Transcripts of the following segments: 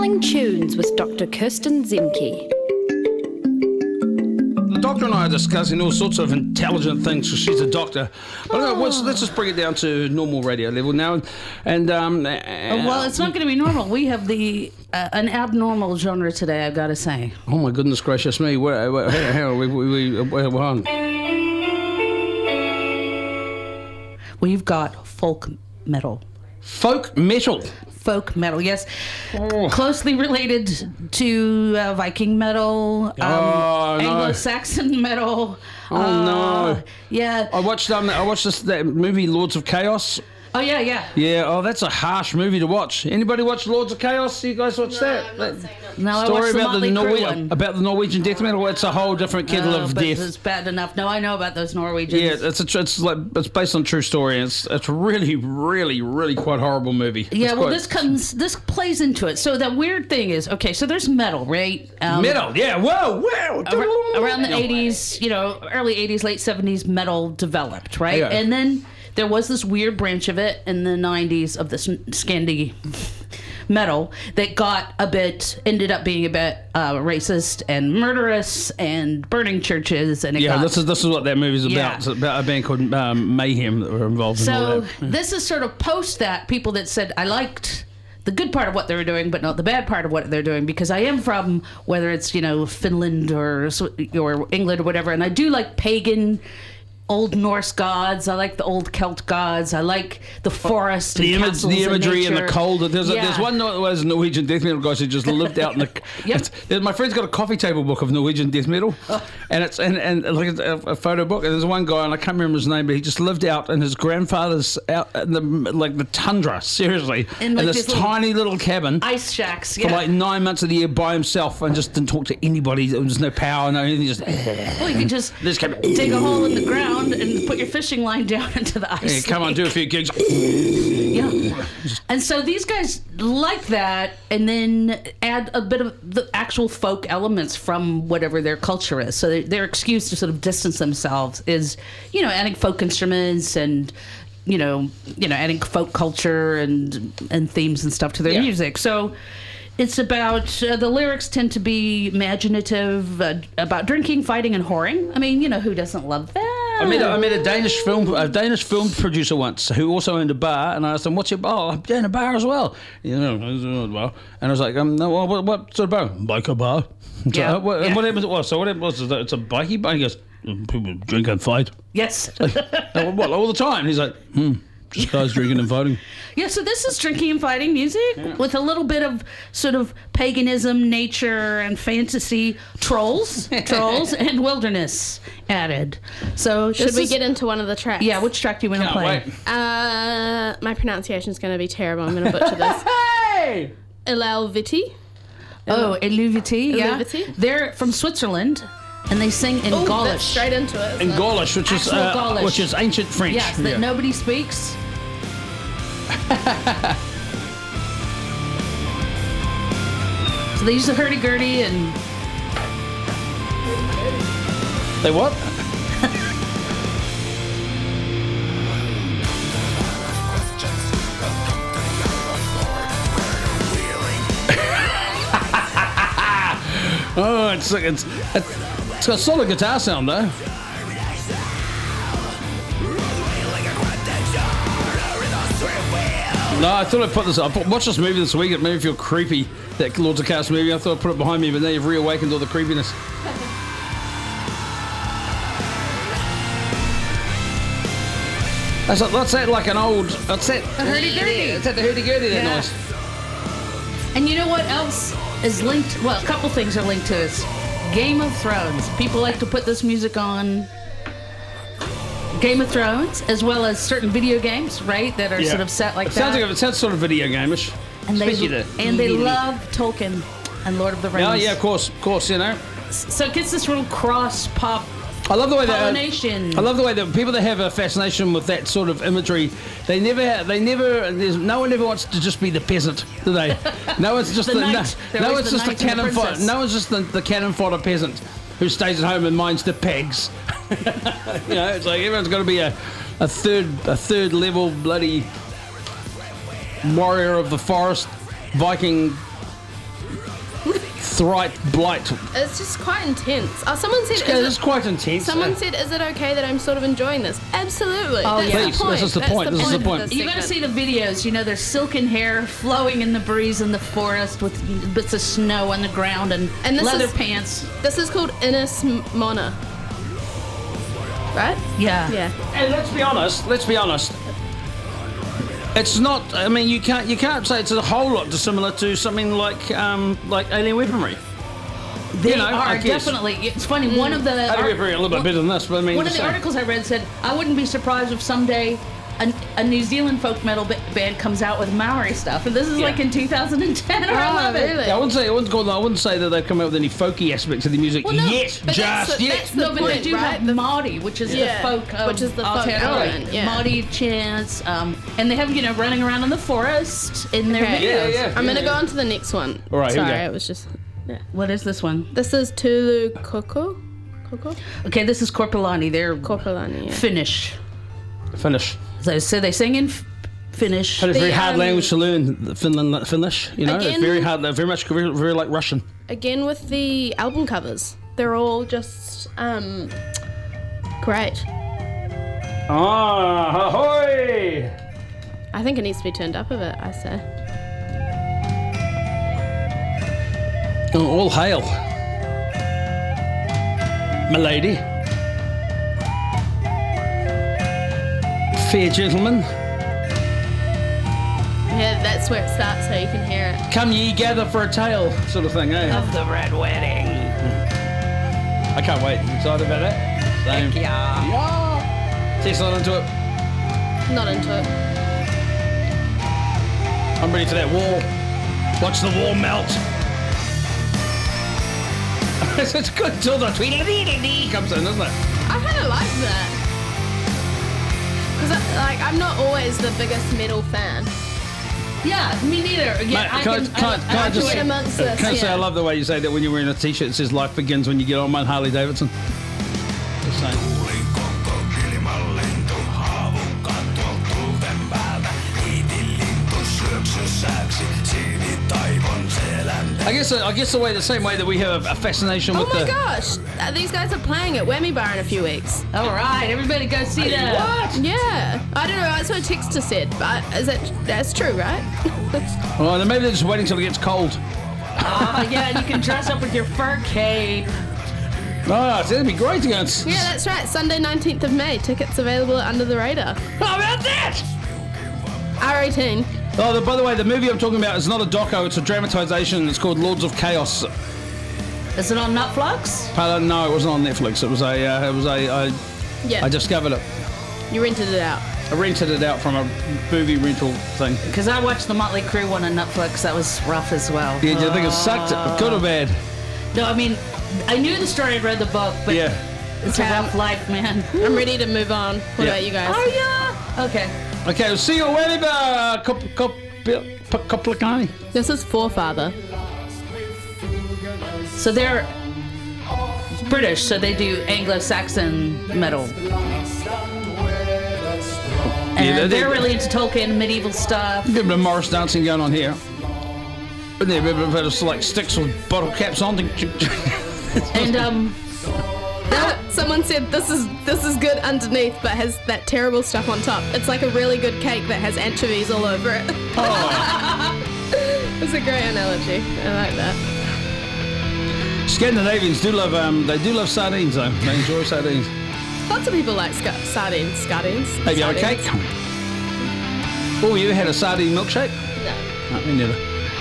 Smelling Tunes with Dr. Kirsten Zemke. The doctor and I are discussing all sorts of intelligent things because she's a doctor. But let's just bring it down to normal radio level now. Well, it's not going to be normal. We have an abnormal genre today, I've got to say. Oh my goodness gracious me! How are we on? We've got folk metal. Folk metal. Folk metal, yes. Closely related to Viking metal, Anglo-Saxon metal. No. Yeah. I watched that movie Lords of Chaos. Oh, yeah. Yeah, that's a harsh movie to watch. Anybody watch Lords of Chaos? You guys watch that? No, I story watched the about Motley Crue one. About the Norwegian death metal. It's a whole different kettle of but death. It's bad enough. No, I know about those Norwegians. Yeah, it's based on true story. And it's really, really, really quite horrible movie. Yeah, this plays into it. So the weird thing is, okay, so there's metal, right? Metal, yeah. Whoa. Around the 80s, early 80s, late 70s, metal developed, right? Yeah. And then there was this weird branch of it in the 90s of this Scandi metal that ended up being a bit racist and murderous and burning churches. And this is what that movie's about. Yeah. It's about a band called Mayhem that were involved in all that. So this is sort of post that, people that said, I liked the good part of what they were doing, but not the bad part of what they're doing, because I am from, whether it's, Finland or England or whatever, and I do like pagan Old Norse gods. I like the old Celt gods. I like the forest, and the imagery and the cold. There's one Norwegian death metal guy who just lived out in the. Yep. My friend's got a coffee table book of Norwegian death metal, and it's and like a photo book. And there's one guy, and I can't remember his name, but he just lived out in his grandfather's out in the tundra. Seriously, in this tiny little cabin, ice shacks, for like 9 months of the year by himself, and just didn't talk to anybody. There was no power, no anything. Just you can just dig a hole in the ground and put your fishing line down into the ice. Yeah, come on, do a few gigs. Yeah. And so these guys like that, and then add a bit of the actual folk elements from whatever their culture is. So their excuse to sort of distance themselves is, adding folk instruments and, adding folk culture and themes and stuff to their music. So it's about, the lyrics tend to be imaginative, about drinking, fighting, and whoring. I mean, who doesn't love that? I met a Danish film producer once who also owned a bar, and I asked him, "What's your bar?" "I'm doing a bar as well." And I was like, "No, what sort of bar?" "Biker bar." Yeah. What happened? So what happened? It's a bikie bar. He goes, "People drink and fight." Yes. What, all the time? He's like, just guys drinking and fighting. Yeah, so this is drinking and fighting music with a little bit of sort of paganism, nature, and fantasy, trolls, and wilderness added. So should we get into one of the tracks? Yeah, which track do you want to play? My pronunciation is going to be terrible. I'm going to butcher this. Hey! Eluviti. Oh, Eluviti, yeah. Eluviti. They're from Switzerland, and they sing in Gaulish. That's straight into it. In Gaulish, which is ancient French. Yes, that nobody speaks. So they use the hurdy-gurdy and... They what? Oh, it's got a solid guitar sound though. No, I thought I'd put this. I watched this movie this week. It made me feel creepy. That Lords of Chaos movie. I thought I'd put it behind me, but now you've reawakened all the creepiness. What's that? Like an old. What's that? A hurdy-gurdy. It's that the hurdy-gurdy. That nice. And you know what else is linked? Well, a couple things are linked to this. Game of Thrones. People like to put this music on Game of Thrones, as well as certain video games, right? That are sort of set like that. It sounds sort of video game-ish. And they love Tolkien and Lord of the Rings. Oh, yeah, of course, So it gets this real cross-pop I love the way pollination. I love the way that people that have a fascination with that sort of imagery, no one ever wants to just be the peasant, do they? No one's just the cannon fodder. No one's just the cannon fodder peasant who stays at home and minds the pegs. It's like everyone's got to be a third level bloody warrior of the forest, Viking thright blight. It's just quite intense. Someone said, It's quite intense. Someone said, "Is it okay that I'm sort of enjoying this?" Absolutely. Oh, That's yeah. Please, the point. this is the That's point. This is the point. of this You got to segment. see the videos. You know, there's silken hair flowing in the breeze in the forest with bits of snow on the ground and And this leather is- pants. This is called Innis Mona. Right? Yeah. Yeah. And let's be honest. It's not. I mean, you can't say it's a whole lot dissimilar to something like Alien Weaponry. They You know, I are guess. definitely. It's funny. One of the Alien Weaponry a little bit better than this, but I mean, one of the articles I read said, I wouldn't be surprised if someday a New Zealand folk metal band comes out with Maori stuff, and this is Yeah. like in 2010 or Oh, 11. really? I wouldn't say that they've come out with any folky aspects of the music Well, no, yet. but that's Just the- yet. that's the No, but they point, do right? have Māori, which is Yeah, the folk of which is the folk Aotearoa. element, yeah. Māori chants, and they have, running around in the forest in their Okay. videos. Yeah. I'm gonna go on to the next one. All right, here we Sorry, go. it was just. Yeah. What is this one? This is Tulu Koko. Koko? Okay, this is Korpilani. They're Korpilani, yeah. Finnish. Finish. So they sing in Finnish. Had a very The, hard language to learn. Finnish. You know, Again- it's very hard. Very much, very like Russian. Again with the album covers. They're all just great. Ah, ahoy! I think it needs to be turned up a bit, I say. All hail, milady, fair gentlemen. Yeah, that's where it starts so you can hear it. Come ye gather for a tale, sort of thing, eh? Of the Red Wedding. I can't wait. You excited about that? Same. Yeah. Tess not into it. Not into it. I'm ready for that wall. Watch the wall melt. It's good till the tweedledee comes in, isn't it? I kind of like that. Because I'm not always the biggest metal fan. Yeah, me neither. Yeah, Mate, can I just get amongst this, can I say yeah. I love the way you say that when you're wearing a t-shirt that says life begins when you get on one Harley Davidson. Just saying. I guess the same way that we have a fascination Oh with my the. gosh! These guys are playing at Whammy Bar in a few weeks. All right, everybody go see that. What? Yeah. I don't know, that's what Texter said, but that's true, right? Oh, then maybe they're just waiting till it gets cold. Yeah, and you can dress up with your fur cape. Oh, it'd be great to go and. Yeah, that's right. Sunday, 19th of May. Tickets available at Under the Radar. How about that? R18. Oh, by the way, the movie I'm talking about is not a doco; it's a dramatisation. It's called Lords of Chaos. Is it on Netflix? No, it wasn't on Netflix. It was Yeah. I discovered it. You rented it out. I rented it out from a movie rental thing. Because I watched the Motley Crue one on Netflix. That was rough as well. Yeah, do you think it sucked? Good or bad? No, I mean, I knew the story. I read the book, but Yeah. it's a rough life, man. I'm ready to move on. What Yeah. about you guys? Oh yeah. Okay. Okay, we'll see you at Whammy Bar. Koplikani. This is Forefather. So they're British, so they do Anglo-Saxon metal. And they're really into Tolkien, medieval stuff. A bit of Morris dancing going on here. But there, a bit of like sticks with bottle caps on. And Someone said this is good underneath, but has that terrible stuff on top. It's like a really good cake that has anchovies all over it. Oh. It's a great analogy. I like that. Scandinavians do love sardines though. They enjoy sardines. Lots of people like sardines. Maybe have a cake. Oh, you ever had a sardine milkshake? No. No, me neither.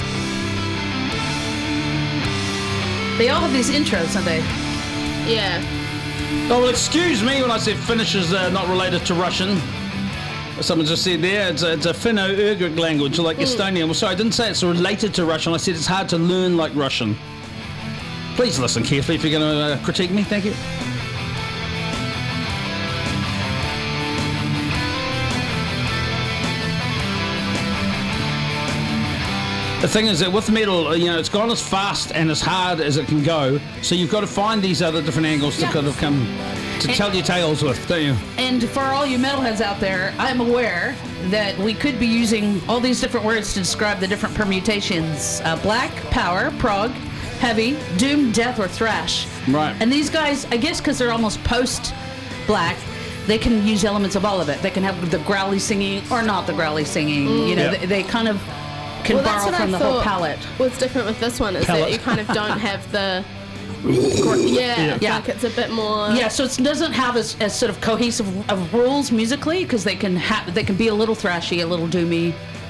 they all have these intros, don't they? Yeah. Oh, well, excuse me when I said Finnish is not related to Russian. Someone just said there, it's a Finno-Ugric language, like Estonian. Well, sorry, I didn't say it's related to Russian. I said it's hard to learn like Russian. Please listen carefully if you're going to critique me. Thank you. The thing is that with metal, it's gone as fast and as hard as it can go. So you've got to find these other different angles to kind of come to tell your tales with, don't you? And for all you metalheads out there, I'm aware that we could be using all these different words to describe the different permutations. Black, power, prog, heavy, doom, death, or thrash. Right. And these guys, I guess because they're almost post-black, they can use elements of all of it. They can have the growly singing or not the growly singing. You know, Yeah. they kind of can borrow from the whole palette. What's different with this one is Palette. that you kind of don't have the... Yeah. like it's a bit more... Yeah, so it doesn't have as sort of cohesive of rules musically because they can be a little thrashy, a little doomy.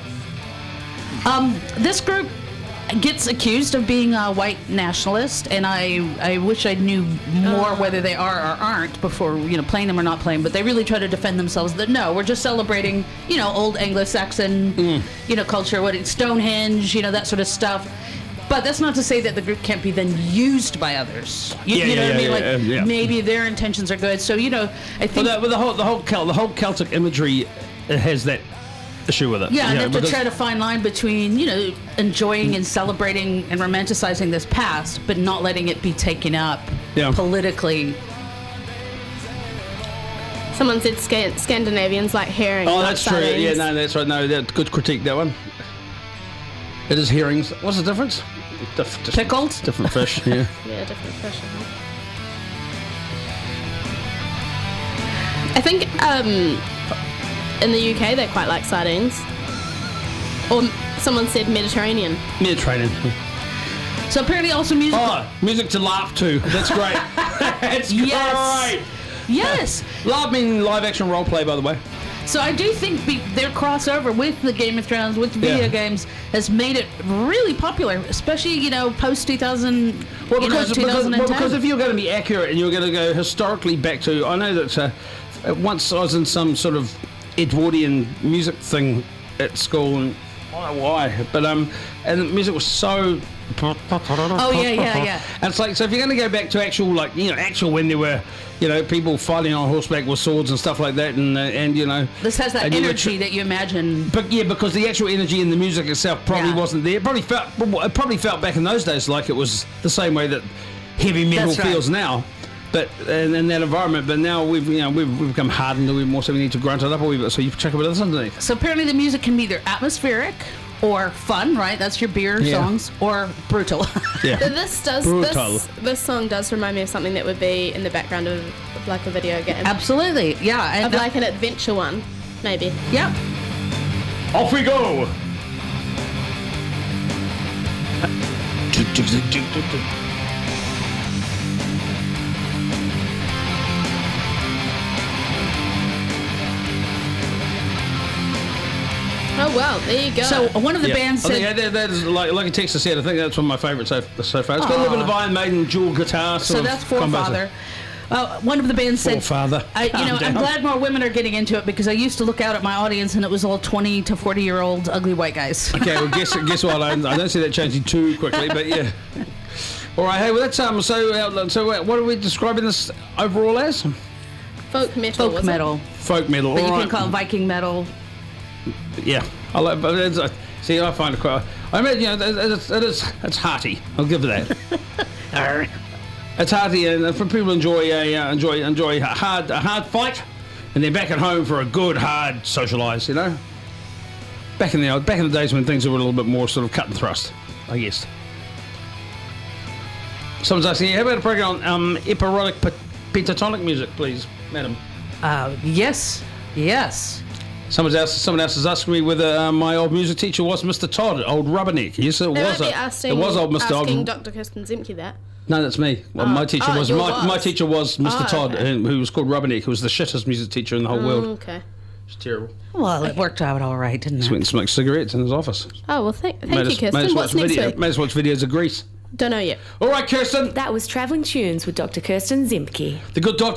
This group gets accused of being a white nationalist, and I wish I knew more whether they are or aren't before playing them or not playing. But they really try to defend themselves that no, we're just celebrating old Anglo-Saxon culture, Stonehenge, that sort of stuff. But that's not to say that the group can't be then used by others. You know what I mean? Maybe their intentions are good. So I think the whole Celtic imagery has that issue with it. Yeah, and they have to try to find line between enjoying and celebrating and romanticizing this past, but not letting it be taken up politically. Someone said Scandinavians like herring. Oh, that's true. sardines. Yeah, no, that's right. No, good critique, that one. It is herrings. What's the difference? Just Pickled? Different fish, yeah. Yeah, different fish. I think in the UK they quite like sardines. Or someone said Mediterranean. Mediterranean. So apparently also music. Oh, music to laugh to. That's great. That's Yes. great. Yes. Laugh meaning live action role play, by the way. So I do think their crossover with the Game of Thrones, with video games, has made it really popular, especially post 2000. Well, because 2010. because if you're going to be accurate and you're going to go historically back to, I know that once I was in some sort of Edwardian music thing at school, and I don't know why, but and the music was so. Oh yeah. And it's like, so if you're going to go back to actual actual when there were people fighting on horseback with swords and stuff like that, and this has that energy that you imagine. But yeah, because the actual energy in the music itself probably wasn't there. It probably felt back in those days like it was the same way that heavy metal That's right. feels now. But in that environment, but now we've become hardened a little bit more, so we need to grunt it up a wee bit. So you check a bit of this underneath. So apparently the music can be either atmospheric or fun, right? That's your beer songs, or brutal. Yeah. This song does remind me of something that would be in the background of like a video game. Absolutely, yeah. And Of like an adventure one, maybe. yeah. Off we go. Oh well, there you go. So one of the bands I said. think that is like in Texas said. I think that's one of my favourites so far. It's got a little bit of Iron Maiden dual guitar. So that's Forefather. One of the bands said, Forefather. I'm glad more women are getting into it because I used to look out at my audience and it was all 20 to 40-year-old ugly white guys. Okay, well, guess what? I don't see that changing too quickly, but yeah. All right, hey, well, that's so what are we describing this overall as? Folk metal. Folk metal. Folk metal. But all you right. can call it Viking metal. Yeah, I like. But see, I find it quite. I mean, it's hearty. I'll give it that. It's hearty, and for people who enjoy a hard fight, and they're back at home for a good hard socialise. Back in the days when things were a little bit more sort of cut and thrust, I guess. Someone's asking, how about a program on epirotic pentatonic music, please, madam? Yes. Someone else is asking me whether my old music teacher was Mr. Todd, old Rubberneck. Yes, it was. It was old Mr. Asking Dr. Kirsten Zemke that. No, that's me. Well, my teacher was my teacher was Mr. Todd, okay. who was called Rubberneck, who was the shittest music teacher in the whole world. Okay. It's terrible. Well, it worked out all right, didn't Just it? went and smoked cigarettes in his office. Oh well, thank you, Kirsten. What's next week? Made us watch videos of Grease. Don't know yet. All right, Kirsten. That was Travelling Tunes with Dr. Kirsten Zemke. The good doctor.